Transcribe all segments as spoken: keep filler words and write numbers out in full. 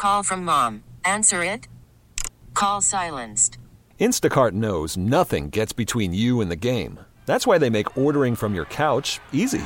Call from mom. Answer it. Call silenced. Instacart knows nothing gets between you and the game. That's why they make ordering from your couch easy.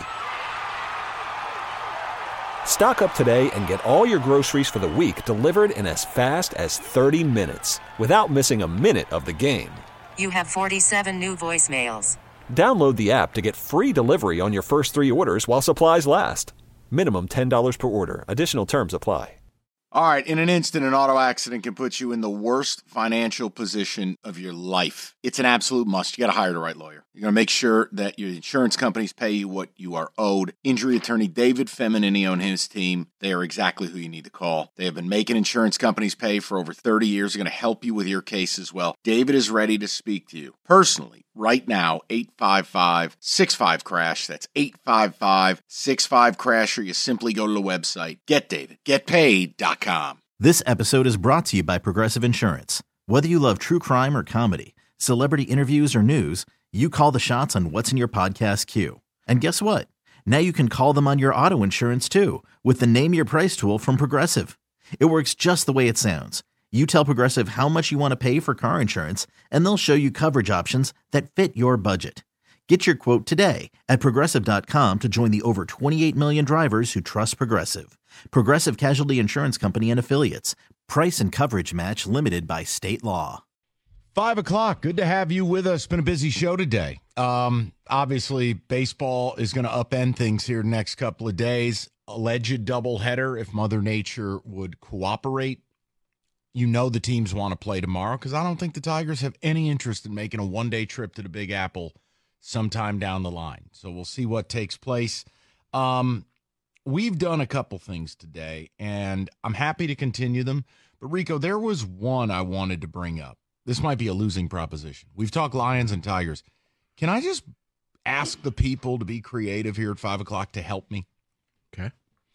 Stock up today and get all your groceries for the week delivered in as fast as thirty minutes without missing a minute of the game. You have forty-seven new voicemails. Download the app to get free delivery on your first three orders while supplies last. Minimum ten dollars per order. Additional terms apply. All right, in an instant, an auto accident can put you in the worst financial position of your life. It's an absolute must. You got to hire the right lawyer. You're going to make sure that your insurance companies pay you what you are owed. Injury attorney David Feminini and his team, they are exactly who you need to call. They have been making insurance companies pay for over thirty years. They're going to help you with your case as well. David is ready to speak to you personally right now. eight five five, six five, crash. That's eight five five, six five, crash, or you simply go to the website get david get paid dot com. This episode is brought to you by Progressive Insurance. Whether you love true crime or comedy, celebrity interviews or news, you call the shots on what's in your podcast queue. And guess what? Now you can call them on your auto insurance too with the Name Your Price tool from Progressive. It works just the way it sounds. You tell Progressive how much you want to pay for car insurance, and they'll show you coverage options that fit your budget. Get your quote today at Progressive dot com to join the over twenty-eight million drivers who trust Progressive. Progressive Casualty Insurance Company and Affiliates. Price and coverage match limited by state law. Five o'clock. Good to have you with us. Been a busy show today. Um, obviously, baseball is going to upend things here next couple of days. Alleged doubleheader if Mother Nature would cooperate. You know the teams want to play tomorrow because I don't think the Tigers have any interest in making a one-day trip to the Big Apple sometime down the line. So we'll see what takes place. Um, we've done a couple things today, and I'm happy to continue them. But, Rico, there was one I wanted to bring up. This might be a losing proposition. We've talked Lions and Tigers. Can I just ask the people to be creative here at five o'clock to help me? Okay.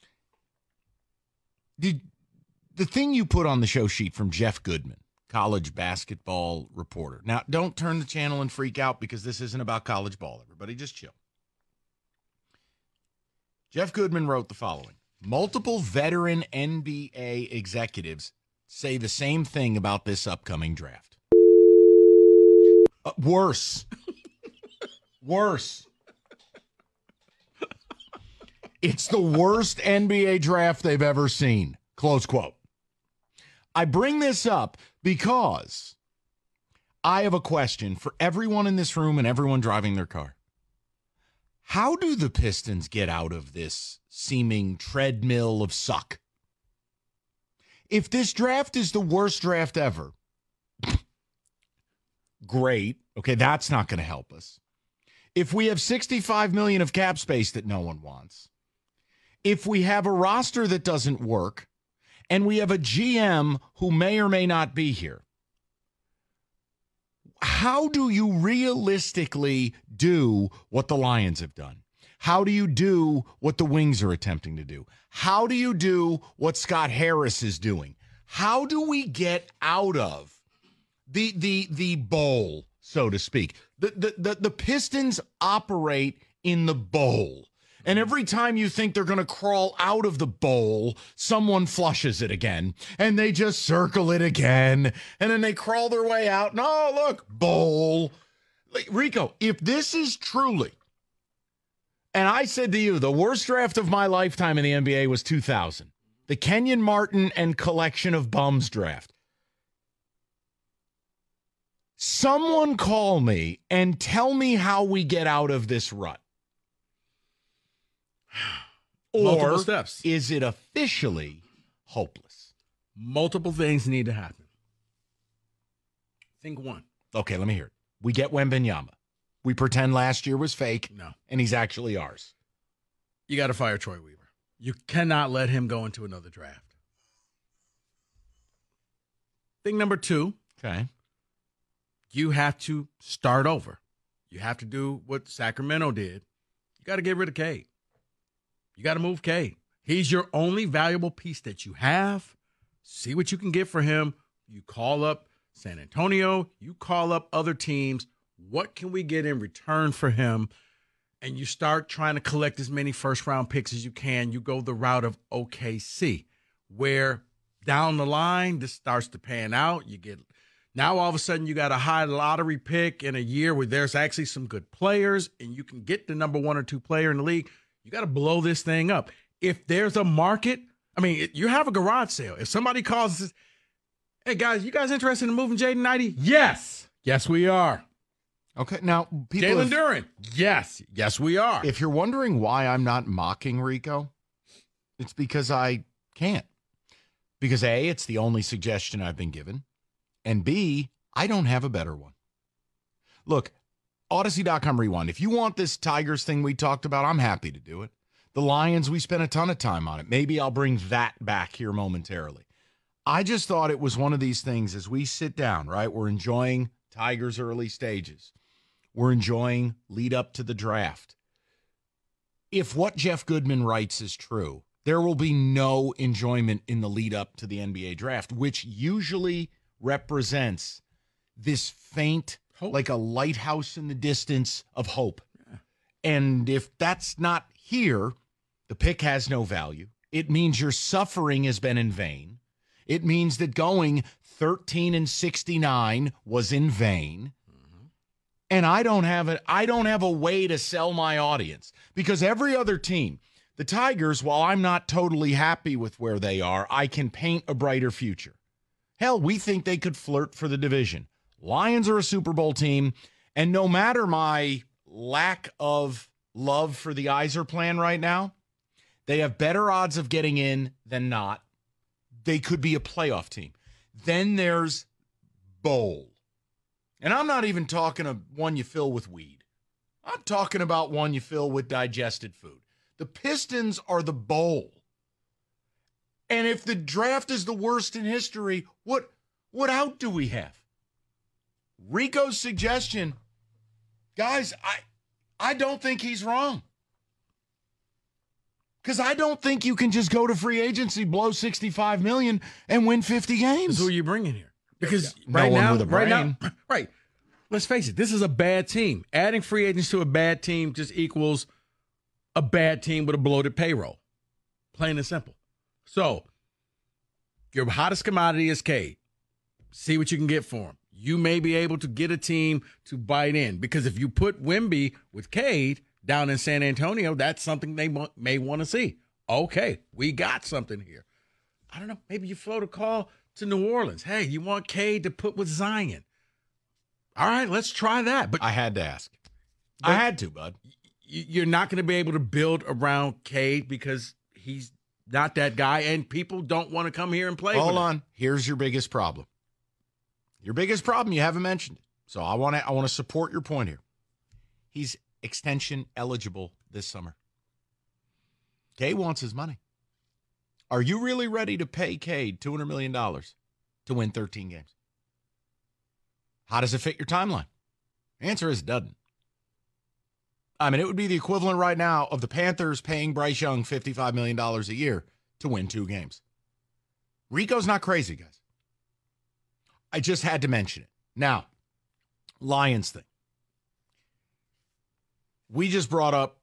Did the thing you put on the show sheet from Jeff Goodman, college basketball reporter. Now, don't turn the channel and freak out because this isn't about college ball. Everybody just chill. Jeff Goodman wrote the following. Multiple veteran N B A executives say the same thing about this upcoming draft. Uh, worse. Worse. It's the worst N B A draft they've ever seen. Close quote. I bring this up because I have a question for everyone in this room and everyone driving their car. How do the Pistons get out of this seeming treadmill of suck? If this draft is the worst draft ever, great. Okay, that's not going to help us. If we have sixty-five million dollars of cap space that no one wants, if we have a roster that doesn't work, and we have a G M who may or may not be here, how do you realistically do what the Lions have done? How do you do what the Wings are attempting to do? How do you do what Scott Harris is doing? How do we get out of the the the bowl, so to speak? The the the, the Pistons operate in the bowl. And every time you think they're going to crawl out of the bowl, someone flushes it again. And they just circle it again. And then they crawl their way out. And, oh, look, bowl. Like, Rico, if this is truly, and I said to you, the worst draft of my lifetime in the N B A was two thousand. The Kenyon Martin and collection of bums draft. Someone call me and tell me how we get out of this rut. Multiple Or steps. Is it officially hopeless? Multiple things need to happen. Think one. Okay, let me hear it. We get Wembanyama. We pretend last year was fake. No. And he's actually ours. You got to fire Troy Weaver. You cannot let him go into another draft. Thing number two. Okay. You have to start over. You have to do what Sacramento did. You got to get rid of Cade. You got to move Cade. He's your only valuable piece that you have. See what you can get for him. You call up San Antonio. You call up other teams. What can we get in return for him? And you start trying to collect as many first-round picks as you can. You go the route of O K C, where down the line, this starts to pan out. You get now all of a sudden you got a high lottery pick in a year where there's actually some good players and you can get the number one or two player in the league. You got to blow this thing up. If there's a market, I mean, you have a garage sale. If somebody calls and says, hey, guys, you guys interested in moving Jaden Ivey? Yes. Yes, we are. Okay, now, people. Jalen have, Duren? Yes. Yes, we are. If you're wondering why I'm not mocking Rico, it's because I can't. Because A, it's the only suggestion I've been given. And B, I don't have a better one. Look, Odyssey dot com Rewind. If you want this Tigers thing we talked about, I'm happy to do it. The Lions, we spent a ton of time on it. Maybe I'll bring that back here momentarily. I just thought it was one of these things as we sit down, right? We're enjoying Tigers early stages. We're enjoying lead up to the draft. If what Jeff Goodman writes is true, there will be no enjoyment in the lead up to the N B A draft, which usually represents this faint, hope. Like a lighthouse in the distance of hope. Yeah. And if that's not here, the pick has no value. It means your suffering has been in vain. It means that going thirteen and sixty-nine was in vain. Mm-hmm. And I don't have a, I don't have a way to sell my audience because every other team, the Tigers, while I'm not totally happy with where they are, I can paint a brighter future. Hell, we think they could flirt for the division. Lions are a Super Bowl team, and no matter my lack of love for the Iser plan right now, they have better odds of getting in than not. They could be a playoff team. Then there's bowl. And I'm not even talking of one you fill with weed. I'm talking about one you fill with digested food. The Pistons are the bowl. And if the draft is the worst in history, what what out do we have? Rico's suggestion, guys, I I don't think he's wrong. Because I don't think you can just go to free agency, blow sixty-five million dollars, and win fifty games. Who are you bringing here? Because no right one now, with a right brain. now, right. Let's face it, this is a bad team. Adding free agents to a bad team just equals a bad team with a bloated payroll. Plain and simple. So, your hottest commodity is Cade. See what you can get for him. You may be able to get a team to bite in. Because if you put Wemby with Cade down in San Antonio, that's something they want, may want to see. Okay, we got something here. I don't know. Maybe you float a call to New Orleans. Hey, you want Cade to put with Zion? All right, let's try that. But I had to ask. I had to, bud. You're not going to be able to build around Cade because he's not that guy, and people don't want to come here and play Hold with him. on. Here's your biggest problem. Your biggest problem, you haven't mentioned it. So I want to I want to support your point here. He's extension eligible this summer. Cade wants his money. Are you really ready to pay Cade two hundred million dollars to win thirteen games? How does it fit your timeline? The answer is it doesn't. I mean, it would be the equivalent right now of the Panthers paying Bryce Young fifty-five million dollars a year to win two games. Rico's not crazy, guys. I just had to mention it. Now, Lions thing. We just brought up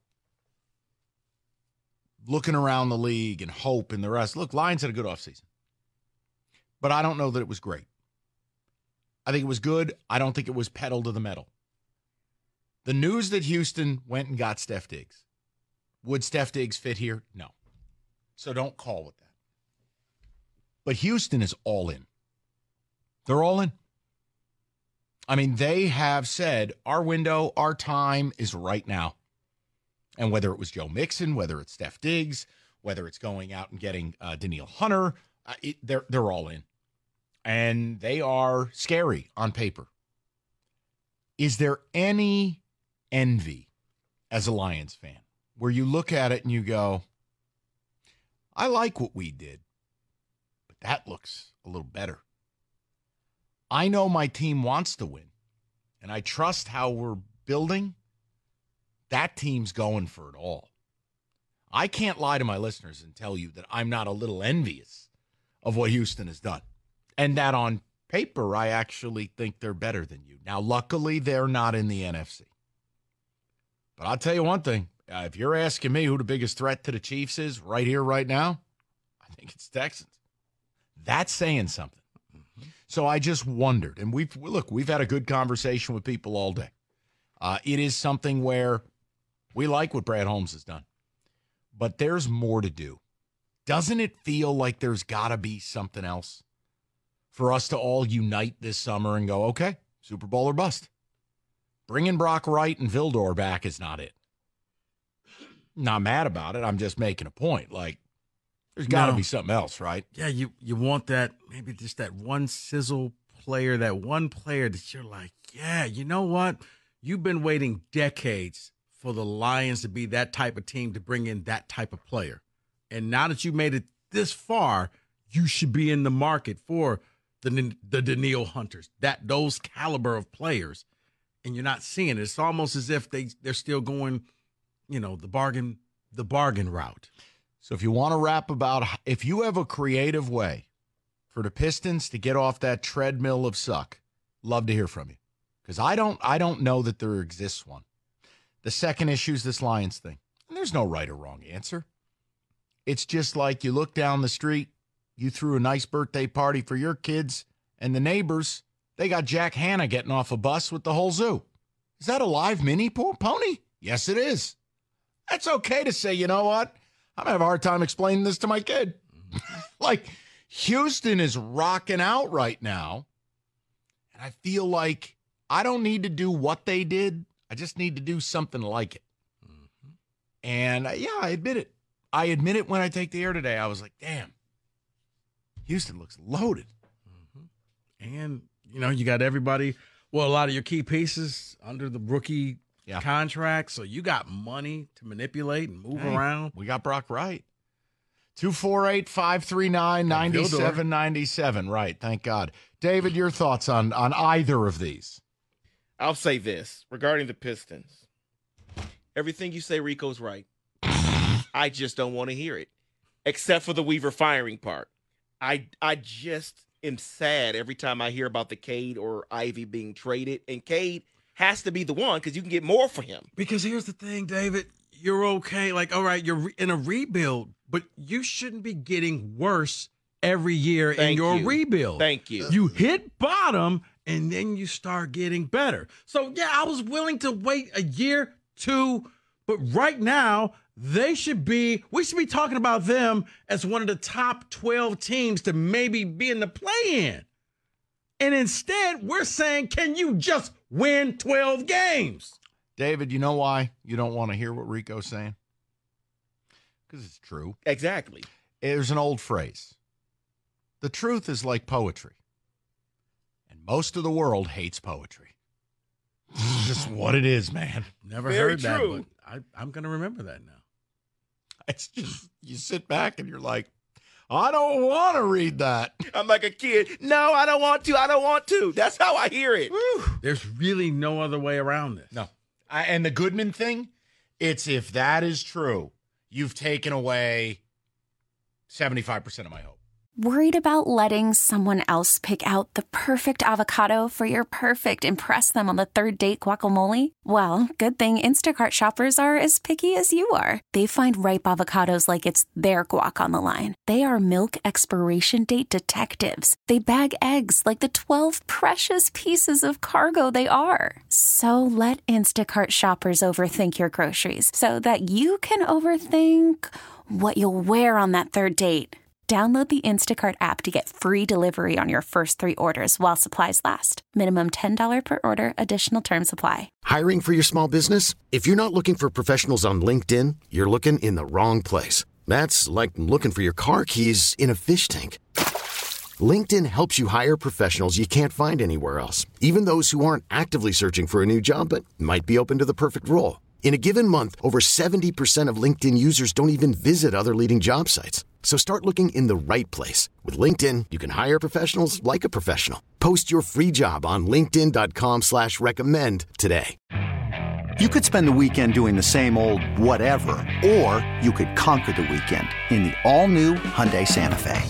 looking around the league and hope and the rest. Look, Lions had a good offseason. But I don't know that it was great. I think it was good. I don't think it was pedal to the metal. The news that Houston went and got Steph Diggs. Would Steph Diggs fit here? No. So don't call with that. But Houston is all in. They're all in. I mean, they have said our window, our time is right now. And whether it was Joe Mixon, whether it's Steph Diggs, whether it's going out and getting uh, Daniil Hunter, uh, it, they're they're all in. And they are scary on paper. Is there any envy as a Lions fan where you look at it and you go, I like what we did, but that looks a little better. I know my team wants to win, and I trust how we're building. That team's going for it all. I can't lie to my listeners and tell you that I'm not a little envious of what Houston has done. And that on paper, I actually think they're better than you. Now, luckily, they're not in the N F C. But I'll tell you one thing. Uh, if you're asking me who the biggest threat to the Chiefs is right here, right now, I think it's Texans. That's saying something. Mm-hmm. So I just wondered, and we've look, we've had a good conversation with people all day. Uh, it is something where we like what Brad Holmes has done, but there's more to do. Doesn't it feel like there's got to be something else for us to all unite this summer and go, okay, Super Bowl or bust? Bringing Brock Wright and Vildor back is not it. Not mad about it. I'm just making a point. Like, there's got to No. be something else, right? Yeah, you you want that, maybe just that one sizzle player, that one player that you're like, yeah, you know what? You've been waiting decades for the Lions to be that type of team to bring in that type of player. And now that you made it this far, you should be in the market for the the Danielle Hunters, that those caliber of players. And you're not seeing it. It's almost as if they, they're still going, you know, the bargain, the bargain route. So if you want to rap about, if you have a creative way for the Pistons to get off that treadmill of suck, love to hear from you. Because I don't, I don't know that there exists one. The second issue is this Lions thing. And there's no right or wrong answer. It's just like you look down the street, you threw a nice birthday party for your kids, and the neighbors, they got Jack Hanna getting off a bus with the whole zoo. Is that a live mini po- pony? Yes, it is. That's okay to say, you know what? I'm going to have a hard time explaining this to my kid. Like, Houston is rocking out right now, and I feel like I don't need to do what they did. I just need to do something like it. Mm-hmm. And, uh, yeah, I admit it. I admit it when I take the air today. I was like, damn, Houston looks loaded. Mm-hmm. And, you know, you got everybody, well, a lot of your key pieces under the rookie yeah. contract. So you got money to manipulate and move hey, around. We got Brock Wright. two four eight, five three nine, nine seven nine seven. Right. Thank God. David, your thoughts on, on either of these? I'll say this regarding the Pistons. Everything you say, Rico's right. I just don't want to hear it, except for the Weaver firing part. I I just am sad every time I hear about the Cade or Ivy being traded, and Cade has to be the one because you can get more for him. Because here's the thing, David, you're okay. Like, all right, you're re- in a rebuild, but you shouldn't be getting worse every year Thank in your you. rebuild. Thank you. You hit bottom, and then you start getting better. So, yeah, I was willing to wait a year, two, but right now, they should be, we should be talking about them as one of the top twelve teams to maybe be in the play-in. And instead, we're saying, can you just win twelve games? David, you know why you don't want to hear what Rico's saying? Because it's true. Exactly. There's an old phrase. The truth is like poetry. And most of the world hates poetry. This is just what it is, man. Never Very heard that, true. but I, I'm going to remember that now. It's just, you sit back and you're like, I don't want to read that. I'm like a kid. No, I don't want to. I don't want to. That's how I hear it. There's really no other way around this. No. I, and the Goodman thing, it's if that is true, you've taken away seventy-five percent of my hope. Worried about letting someone else pick out the perfect avocado for your perfect impress them on the third date guacamole? Well, good thing Instacart shoppers are as picky as you are. They find ripe avocados like it's their guac on the line. They are milk expiration date detectives. They bag eggs like the twelve precious pieces of cargo they are. So let Instacart shoppers overthink your groceries so that you can overthink what you'll wear on that third date. Download the Instacart app to get free delivery on your first three orders while supplies last. Minimum ten dollars per order. Additional terms apply. Hiring for your small business? If you're not looking for professionals on LinkedIn, you're looking in the wrong place. That's like looking for your car keys in a fish tank. LinkedIn helps you hire professionals you can't find anywhere else, even those who aren't actively searching for a new job but might be open to the perfect role. In a given month, over seventy percent of LinkedIn users don't even visit other leading job sites. So start looking in the right place. With LinkedIn, you can hire professionals like a professional. Post your free job on linkedin dot com slash recommend today. You could spend the weekend doing the same old whatever, or you could conquer the weekend in the all-new Hyundai Santa Fe.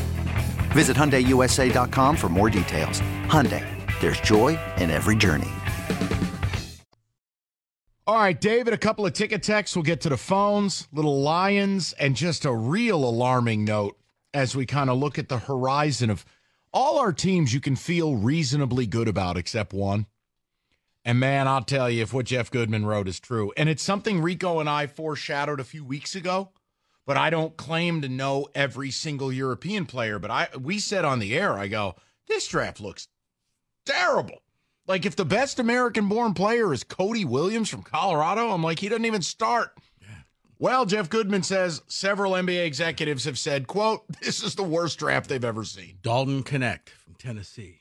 Visit Hyundai U S A dot com for more details. Hyundai, there's joy in every journey. All right, David, a couple of ticket texts. We'll get to the phones, little Lions, and just a real alarming note as we kind of look at the horizon of all our teams you can feel reasonably good about except one. And, man, I'll tell you, if what Jeff Goodman wrote is true, and it's something Rico and I foreshadowed a few weeks ago, but I don't claim to know every single European player, but I we said on the air, I go, this draft looks terrible. Like, if the best American-born player is Cody Williams from Colorado, I'm like, he doesn't even start. Yeah. Well, Jeff Goodman says several N B A executives have said, quote, this is the worst draft they've ever seen. Dalton Connect from Tennessee.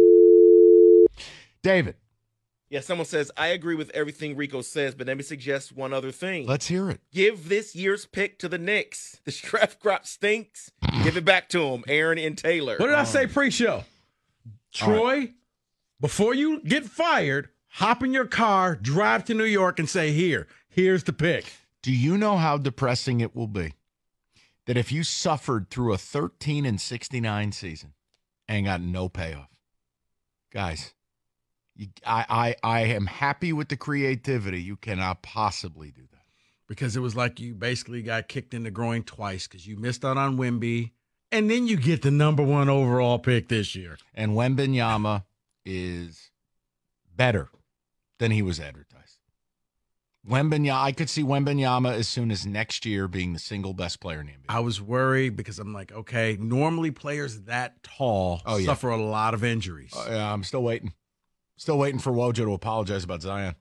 David. Yeah, someone says, I agree with everything Rico says, but let me suggest one other thing. Let's hear it. Give this year's pick to the Knicks. The draft crop stinks. Give it back to them, Aaron and Taylor. What did I say pre-show? Troy, right. Before you get fired, hop in your car, drive to New York, and say, here, here's the pick. Do you know how depressing it will be that if you suffered through a thirteen and sixty-nine season and got no payoff? Guys, you, I, I, I am happy with the creativity. You cannot possibly do that. Because it was like you basically got kicked in the groin twice because you missed out on Wemby, and then you get the number one overall pick this year. And Wembanyama is better than he was advertised. Wembanyama, I could see Wembanyama as soon as next year being the single best player in the N B A. I was worried because I'm like, okay, normally players that tall oh, yeah. suffer a lot of injuries. Uh, yeah, I'm still waiting. Still waiting for Wojo to apologize about Zion.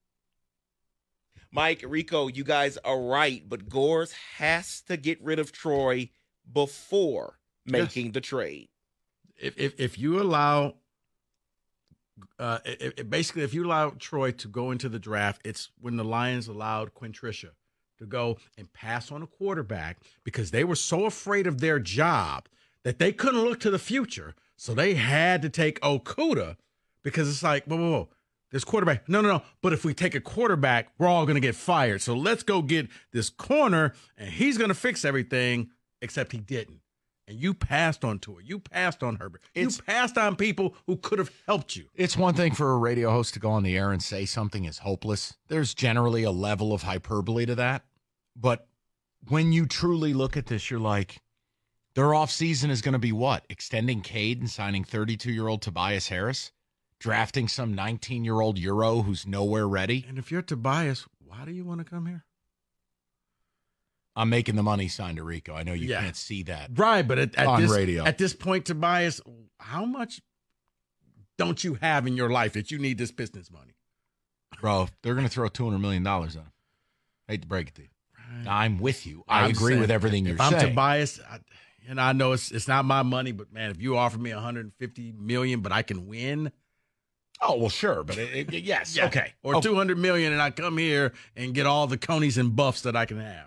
Mike, Rico, you guys are right, but Gores has to get rid of Troy before making yes. the trade. If if, if you allow Uh, it, it basically, if you allow Troy to go into the draft, it's when the Lions allowed Quintricia to go and pass on a quarterback because they were so afraid of their job that they couldn't look to the future. So they had to take Okudah because it's like, whoa, whoa, whoa, this quarterback. No, no, no. But if we take a quarterback, we're all going to get fired. So let's go get this corner, and he's going to fix everything, except he didn't. And you passed on Tua. You passed on Herbert. It's, you passed on people who could have helped you. It's one thing for a radio host to go on the air and say something is hopeless. There's generally a level of hyperbole to that. But when you truly look at this, you're like, their offseason is going to be what? Extending Cade and signing thirty-two-year-old Tobias Harris? Drafting some nineteen-year-old Euro who's nowhere ready? And if you're Tobias, why do you want to come here? I'm making the money sign to Rico. I know you yeah. can't see that. Right, but at, at, on this, radio. at this point, Tobias, how much don't you have in your life that you need this business money? Bro, they're going to throw two hundred million dollars on. I hate to break it to you. Right. I'm with you. I I'm agree saying, with everything you're if saying. I'm Tobias, I, and I know it's it's not my money, but, man, if you offer me one hundred fifty million dollars but I can win. Oh, well, sure, but it, it, yes, yeah. okay. Or oh. two hundred million dollars and I come here and get all the conies and buffs that I can have.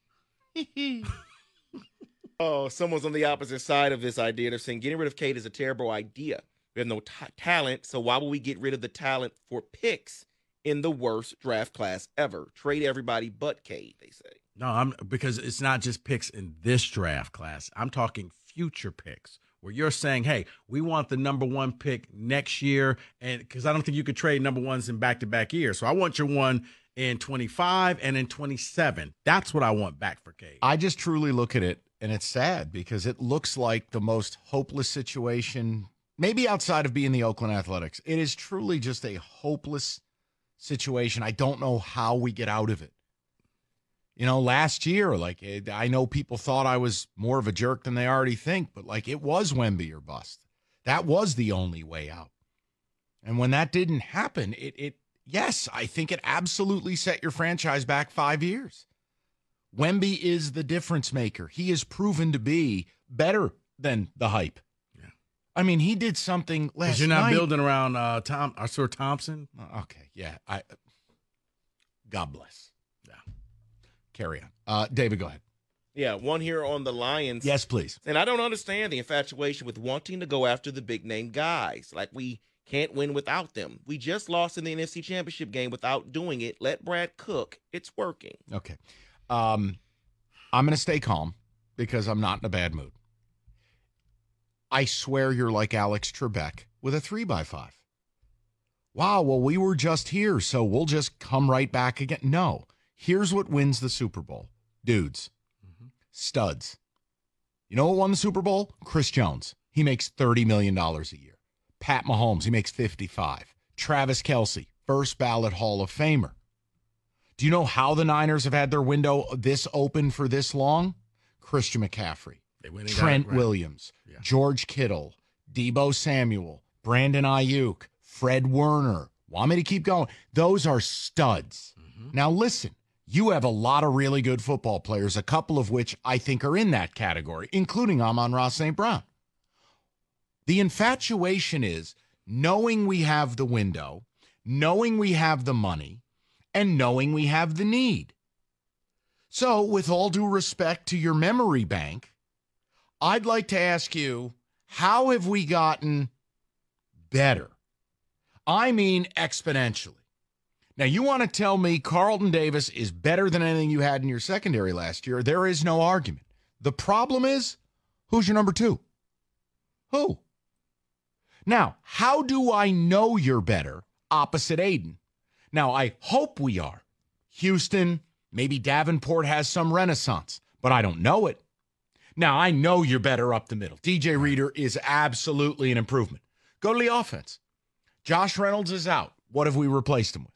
Oh, someone's on the opposite side of this idea. They're saying getting rid of Cade is a terrible idea. We have no t- talent, so why would we get rid of the talent for picks in the worst draft class ever? Trade everybody but Cade, they say. No, I'm because it's not just picks in this draft class. I'm talking future picks where you're saying, hey, we want the number one pick next year, and because I don't think you could trade number ones in back-to-back years. So I want your one in twenty-five and in twenty-seven. That's what I want back for Cade. I just truly look at it, and it's sad because it looks like the most hopeless situation, maybe outside of being the Oakland Athletics. It is truly just a hopeless situation. I don't know how we get out of it. You know, last year, like, I know people thought I was more of a jerk than they already think, but, like, it was Wemby or bust. That was the only way out. And when that didn't happen, it, it yes, I think it absolutely set your franchise back five years. Wemby is the difference maker. He is proven to be better than the hype. Yeah. I mean, he did something last night. Because you're not night. building around uh, Tom, Arthur Thompson. Okay, yeah. I. God bless. Carry on. Uh, David, go ahead. Yeah, one here on the Lions. Yes, please. And I don't understand the infatuation with wanting to go after the big-name guys. Like, we can't win without them. We just lost in the N F C Championship game without doing it. Let Brad cook. It's working. Okay. Um, I'm going to stay calm because I'm not in a bad mood. I swear you're like Alex Trebek with a three by five. Wow, well, we were just here, so we'll just come right back again. No. Here's what wins the Super Bowl. Dudes. Mm-hmm. Studs. You know who won the Super Bowl? Chris Jones. He makes thirty million dollars a year. Pat Mahomes, he makes fifty-five. Travis Kelce, first ballot Hall of Famer. Do you know how the Niners have had their window this open for this long? Christian McCaffrey, Trent right. Williams, Yeah. George Kittle, Deebo Samuel, Brandon Ayuk, Fred Warner. Want me to keep going? Those are studs. Mm-hmm. Now listen, you have a lot of really good football players, a couple of which I think are in that category, including Amon-Ra Saint Brown. The infatuation is knowing we have the window, knowing we have the money, and knowing we have the need. So, with all due respect to your memory bank, I'd like to ask you, how have we gotten better? I mean exponentially. Now, you want to tell me Carlton Davis is better than anything you had in your secondary last year. There is no argument. The problem is, who's your number two? Who? Now, how do I know you're better opposite Aiden? Now, I hope we are. Houston, maybe Davenport has some renaissance, but I don't know it. Now, I know you're better up the middle. D J Reader is absolutely an improvement. Go to the offense. Josh Reynolds is out. What have we replaced him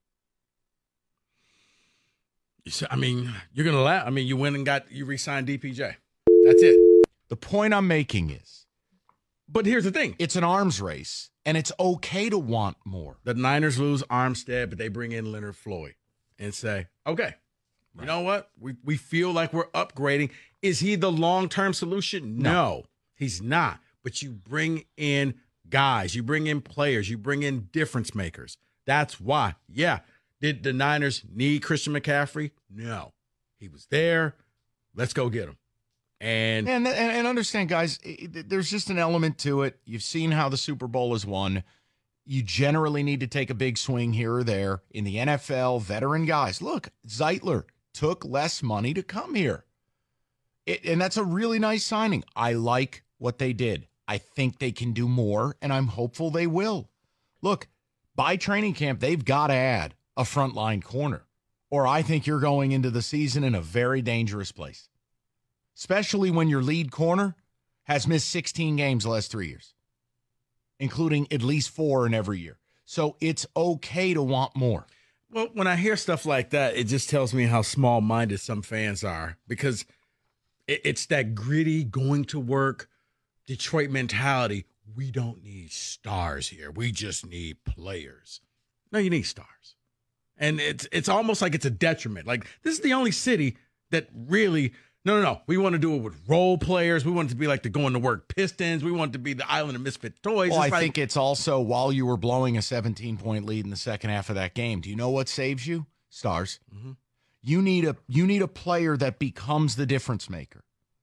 with? I mean, you're going to laugh. I mean, you went and got, you re-signed D P J. That's it. The point I'm making is, but here's the thing. It's an arms race, and it's okay to want more. The Niners lose Armstead, but they bring in Leonard Floyd and say, okay, right. You know what? We we feel like we're upgrading. Is he the long-term solution? No. no, he's not. But you bring in guys. You bring in players. You bring in difference makers. That's why. Yeah. Did the Niners need Christian McCaffrey? No. He was there. Let's go get him. And, and and and understand, guys, there's just an element to it. You've seen how the Super Bowl is won. You generally need to take a big swing here or there. In the N F L, veteran guys. Look, Zeitler took less money to come here. It, and that's a really nice signing. I like what they did. I think they can do more, and I'm hopeful they will. Look, by training camp, they've got to add a frontline corner, or I think you're going into the season in a very dangerous place. Especially when your lead corner has missed sixteen games the last three years, including at least four in every year. So it's okay to want more. Well, when I hear stuff like that, it just tells me how small-minded some fans are, because it's that gritty, going to work, Detroit mentality. We don't need stars here. We just need players. No, you need stars. And it's it's almost like it's a detriment. Like, this is the only city that really... No, no, no. We want to do it with role players. We want it to be like the going to work Pistons. We want it to be the Island of Misfit Toys. Well, it's I like, think it's also while you were blowing a seventeen-point lead in the second half of that game. Do you know what saves you? Stars. Mm-hmm. You need a you need a player that becomes the difference maker,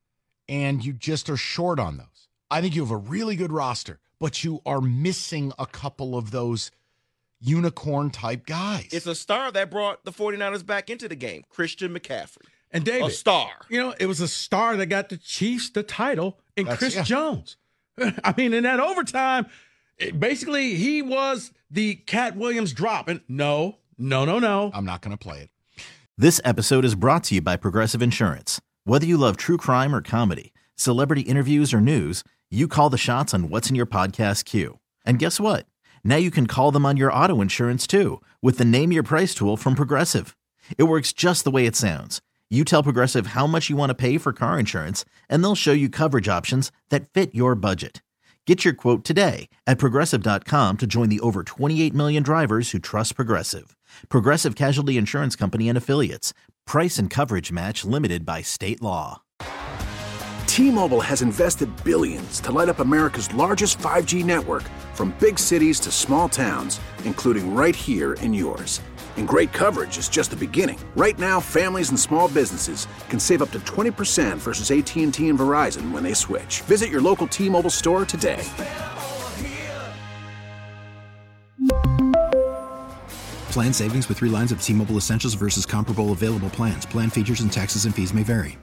and you just are short on those. I think you have a really good roster, but you are missing a couple of those unicorn-type guys. It's a star that brought the 49ers back into the game, Christian McCaffrey. And David, a star. You know, it was a star that got the Chiefs the title in That's, Chris yeah. Jones. I mean, in that overtime, it, basically he was the Cat Williams drop. And no, no, no, no. I'm not going to play it. This episode is brought to you by Progressive Insurance. Whether you love true crime or comedy, celebrity interviews or news, you call the shots on what's in your podcast queue. And guess what? Now you can call them on your auto insurance too with the Name Your Price tool from Progressive. It works just the way it sounds. You tell Progressive how much you want to pay for car insurance, and they'll show you coverage options that fit your budget. Get your quote today at Progressive dot com to join the over twenty-eight million drivers who trust Progressive. Progressive Casualty Insurance Company and Affiliates. Price and coverage match limited by state law. T-Mobile has invested billions to light up America's largest five G network, from big cities to small towns, including right here in yours. And great coverage is just the beginning. Right now, families and small businesses can save up to twenty percent versus A T and T and Verizon when they switch. Visit your local T-Mobile store today. Plan savings with three lines of T-Mobile Essentials versus comparable available plans. Plan features and taxes and fees may vary.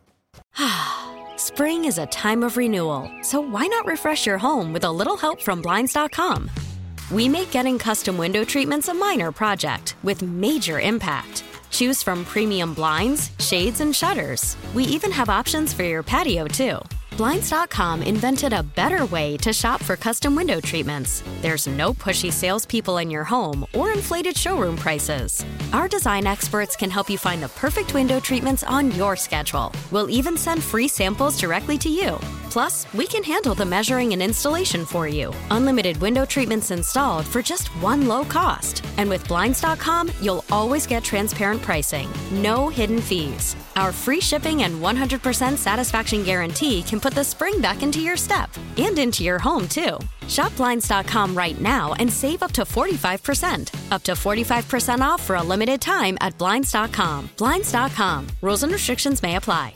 Spring is a time of renewal, so why not refresh your home with a little help from Blinds dot com? We make getting custom window treatments a minor project with major impact. Choose from premium blinds, shades, and shutters. We even have options for your patio, too. Blinds dot com invented a better way to shop for custom window treatments. There's no pushy salespeople in your home or inflated showroom prices. Our design experts can help you find the perfect window treatments on your schedule. We'll even send free samples directly to you. Plus, we can handle the measuring and installation for you. Unlimited window treatments installed for just one low cost. And with Blinds dot com, you'll always get transparent pricing. No hidden fees. Our free shipping and one hundred percent satisfaction guarantee can put the spring back into your step and into your home, too. Shop Blinds dot com right now and save up to forty-five percent. Up to forty-five percent off for a limited time at Blinds dot com. Blinds dot com. Rules and restrictions may apply.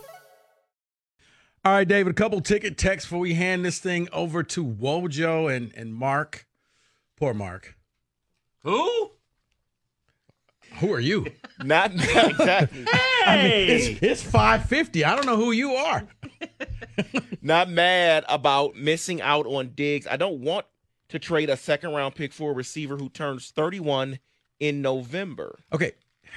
All right, David, a couple ticket texts before we hand this thing over to Wojo and, and Mark. Poor Mark. Who? Who are you? Not, not exactly. Hey! I mean, it's, it's five fifty. I don't know who you are. Not mad about missing out on Diggs. I don't want to trade a second-round pick for a receiver who turns thirty-one in November. Okay.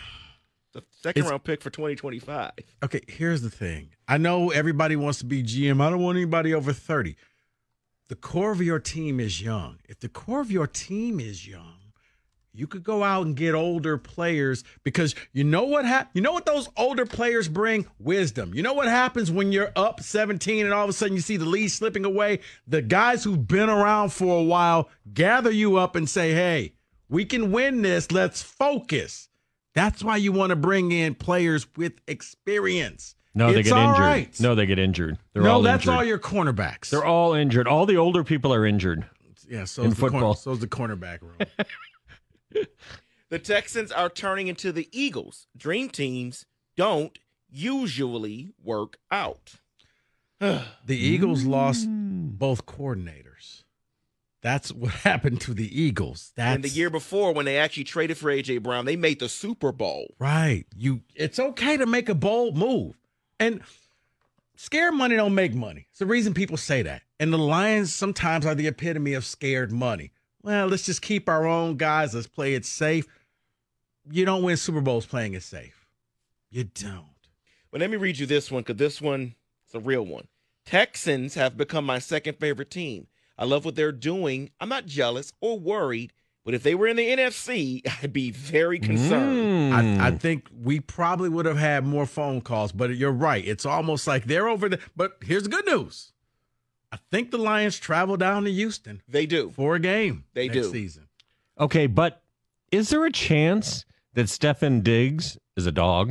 The second-round pick for twenty twenty-five. Okay, here's the thing. I know everybody wants to be G M. I don't want anybody over thirty. The core of your team is young. If the core of your team is young, you could go out and get older players because you know what hap- You know what those older players bring? Wisdom. You know what happens when you're up seventeen and all of a sudden you see the lead slipping away? The guys who've been around for a while gather you up and say, hey, we can win this. Let's focus. That's why you want to bring in players with experience. No, they it's get all injured. Right. No, they get injured. They're no, all that's injured. all your cornerbacks. They're all injured. All the older people are injured. Yeah, so in is the football. Corner, so is the cornerback room. The Texans are turning into the Eagles. Dream teams don't usually work out. The Eagles lost both coordinators. That's what happened to the Eagles. That's And the year before, when they actually traded for A J Brown, they made the Super Bowl. Right. You. It's okay to make a bold move. And scared money don't make money. It's the reason people say that. And the Lions sometimes are the epitome of scared money. Well, let's just keep our own guys. Let's play it safe. You don't win Super Bowls playing it safe. You don't. Well, let me read you this one because this one is a real one. Texans have become my second favorite team. I love what they're doing. I'm not jealous or worried, but if they were in the N F C, I'd be very concerned. Mm. I, I think we probably would have had more phone calls, but you're right. It's almost like they're over there. But here's the good news. I think the Lions travel down to Houston. They do. For a game they next do. season. Okay, but is there a chance that Stefon Diggs is a dog?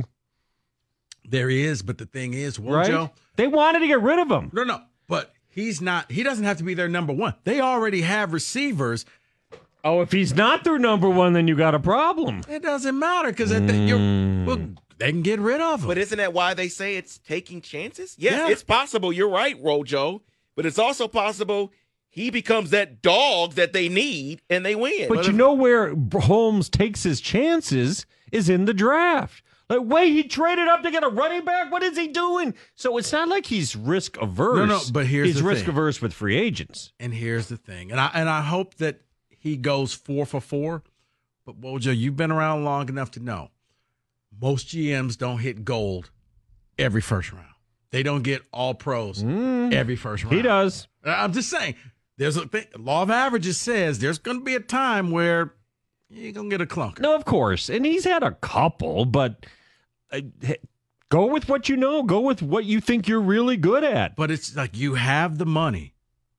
There is, but the thing is, Wojo, right? They wanted to get rid of him. No, no, but he's not. He doesn't have to be their number one. They already have receivers. Oh, if he's not their number one, then you got a problem. It doesn't matter because mm. well, they can get rid of him. But isn't that why they say it's taking chances? Yes, Yeah. it's possible. You're right, Rojo. But it's also possible he becomes that dog that they need and they win. But, but you if, know where Holmes takes his chances is in the draft. Like, wait, he traded up to get a running back? What is he doing? So it's not like he's risk averse. No, no, but here's he's the risk thing. averse with free agents. And here's the thing. And I and I hope that he goes four for four. But Wojo, you've been around long enough to know most G Ms don't hit gold every first round. They don't get all pros Mm. every first round. He does. I'm just saying, there's a thing, law of averages says there's going to be a time where you're going to get a clunker. No, of course. And he's had a couple, but uh, go with what you know. Go with what you think you're really good at. But it's like you have the money.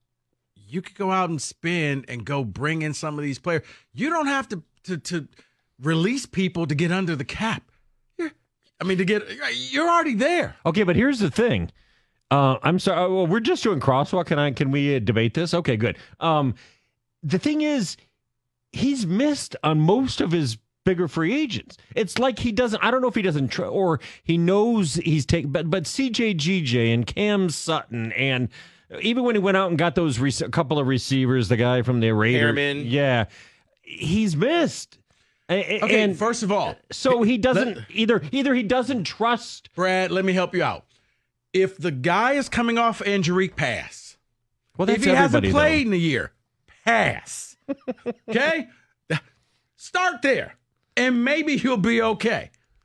You could go out and spend and go bring in some of these players. You don't have to to, to release people to get under the cap. You're, I mean, to get you're already there. Okay, but here's the thing. Uh, I'm sorry. Well, we're just doing crosswalk. Can I? Can we uh, debate this? Okay, good. Um, the thing is, he's missed on most of his bigger free agents. It's like he doesn't. I don't know if he doesn't, try, or he knows he's taking. But but C J G J and Cam Sutton, and even when he went out and got those rec- a couple of receivers, the guy from the Raiders, Airman. yeah, he's missed. A- Okay, and first of all, so he doesn't let- either. Either he doesn't trust. Brad, let me help you out. If the guy is coming off injury, pass. Well, that's if he hasn't everybody, played though. in a year, pass. Okay? Start there. And maybe he'll be okay.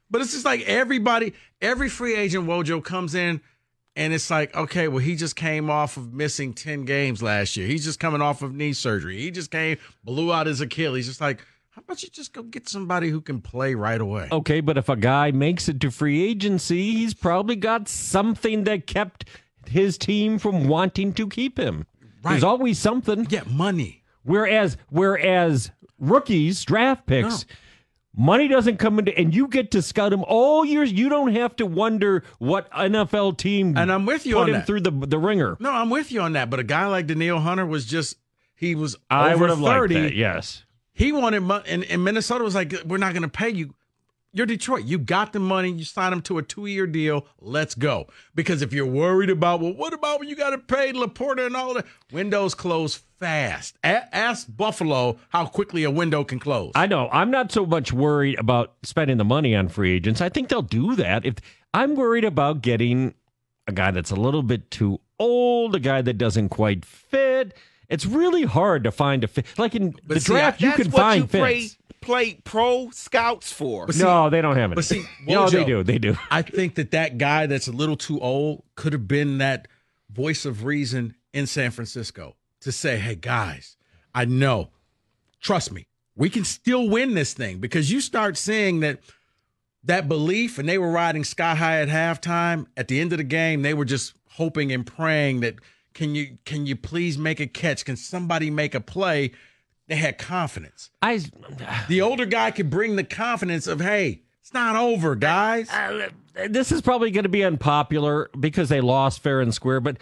But it's just like everybody, every free agent, Wojo, comes in and it's like, okay, well, he just came off of missing ten games last year. He's just coming off of knee surgery. He just came, blew out his Achilles. It's like, how about you just go get somebody who can play right away? Okay, but if a guy makes it to free agency, he's probably got something that kept his team from wanting to keep him. Right. There's always something. Yeah, money. Whereas, whereas rookies, draft picks, no. money doesn't come into, and you get to scout him all years. You don't have to wonder what N F L team and I'm with you put on him that. through the the ringer. No, I'm with you on that. But a guy like Danielle Hunter was just, he was I over would have thirty. Liked that, yes. He wanted money, and, and Minnesota was like, we're not going to pay you. You're Detroit. You got the money. You signed him to a two-year deal. Let's go. Because if you're worried about, well, what about when you got to pay Laporta and all that? Windows close fast. A- ask Buffalo how quickly a window can close. I know. I'm not so much worried about spending the money on free agents. I think they'll do that. If I'm worried about getting a guy that's a little bit too old, a guy that doesn't quite fit. It's really hard to find a fit. Like in but the see, draft, I, you can find fits. Play, play pro scouts for. But see, no, they don't have it. But see, no, Wojo, they do. They do. I think that that guy that's a little too old could have been that voice of reason in San Francisco to say, hey, guys, I know. Trust me. We can still win this thing because you start seeing that that belief, and they were riding sky high at halftime. At the end of the game, they were just hoping and praying that can you can you please make a catch? Can somebody make a play? They had confidence. I, the older guy could bring the confidence of, hey, it's not over, guys. Uh, this is probably going to be unpopular because they lost fair and square, but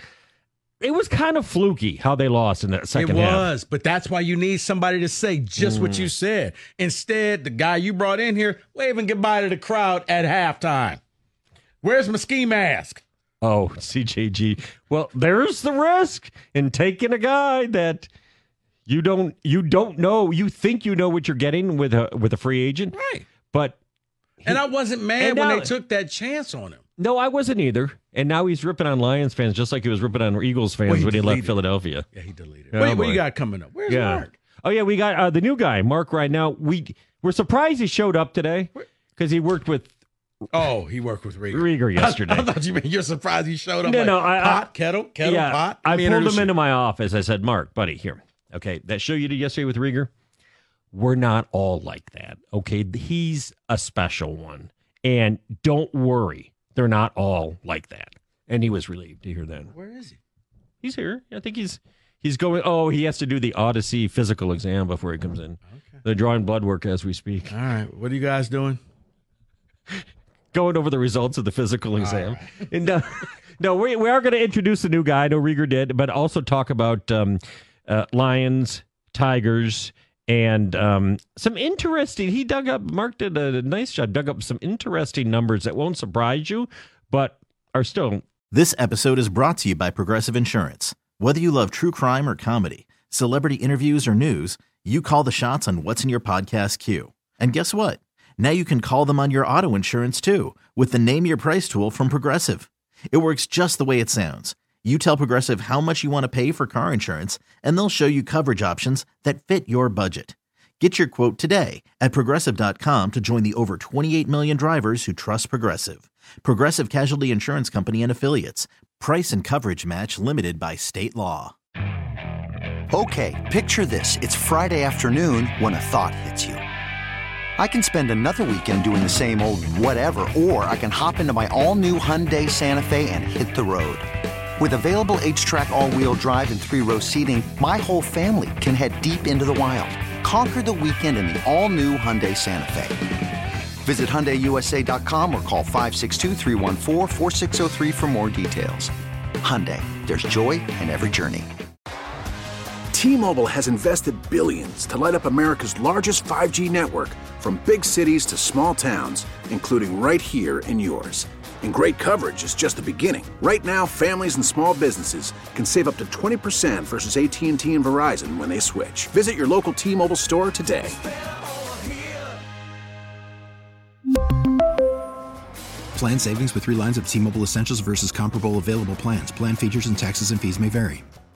it was kind of fluky how they lost in that second half. It was, but that's why you need somebody to say just mm. what you said. Instead, the guy you brought in here waving goodbye to the crowd at halftime. Where's my ski mask? Oh, C J G. Well, there's the risk in taking a guy that you don't you don't know. You think you know what you're getting with a with a free agent, right? But he, and I wasn't mad when now, they took that chance on him. No, I wasn't either. And now he's ripping on Lions fans just like he was ripping on Eagles fans well, he when deleted. he left Philadelphia. Yeah, he deleted. Oh, Wait, what you got coming up? Where's yeah. Mark? Oh yeah, we got uh, the new guy, Mark. Right now, we we're surprised he showed up today because he worked with. Oh, he worked with Rieger. Rieger yesterday. I, I thought you meant you're surprised he showed up. No, like, no, I, pot, I, kettle, kettle, yeah, pot. I pulled him into my office. I said, Mark, buddy, here. Okay, that show you did yesterday with Rieger, we're not all like that. Okay, he's a special one. And don't worry, they're not all like that. And he was relieved to hear that. Where is he? He's here. I think he's he's going. Oh, he has to do the Odyssey physical exam before he comes in. Okay. They're drawing blood work as we speak. All right. What are you guys doing? Going over the results of the physical exam. Right. And uh, no, we we are going to introduce the new guy. I know Rieger did, but also talk about um, uh, Lions, Tigers, and um, some interesting. He dug up. Mark did a nice job. Dug up some interesting numbers that won't surprise you, but are still. This episode is brought to you by Progressive Insurance. Whether you love true crime or comedy, celebrity interviews or news, you call the shots on what's in your podcast queue. And guess what? Now you can call them on your auto insurance too with the Name Your Price tool from Progressive. It works just the way it sounds. You tell Progressive how much you want to pay for car insurance, and they'll show you coverage options that fit your budget. Get your quote today at Progressive dot com to join the over twenty-eight million drivers who trust Progressive. Progressive Casualty Insurance Company and Affiliates. Price and coverage match limited by state law. Okay, picture this. It's Friday afternoon when a thought hits you. I can spend another weekend doing the same old whatever, or I can hop into my all-new Hyundai Santa Fe and hit the road. With available H-Track all-wheel drive and three-row seating, my whole family can head deep into the wild. Conquer the weekend in the all-new Hyundai Santa Fe. Visit Hyundai U S A dot com or call five six two, three one four, four six zero three for more details. Hyundai, there's joy in every journey. T-Mobile has invested billions to light up America's largest five G network, from big cities to small towns, including right here in yours. And great coverage is just the beginning. Right now, families and small businesses can save up to twenty percent versus A T and T and Verizon when they switch. Visit your local T-Mobile store today. Plan savings with three lines of T-Mobile Essentials versus comparable available plans. Plan features and taxes and fees may vary.